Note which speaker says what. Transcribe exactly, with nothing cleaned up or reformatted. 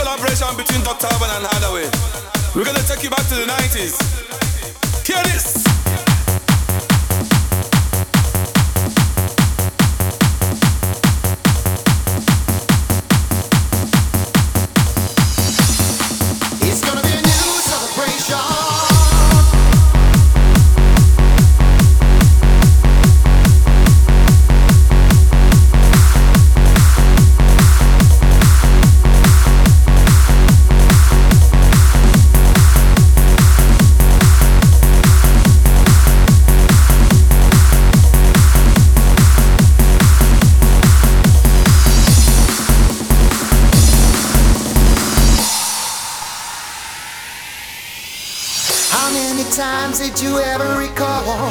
Speaker 1: collaboration between Doctor Alban and Hadaway. We're gonna take you back to the nineties. Hear this!
Speaker 2: It's gonna be a new celebration. How many times did you ever recall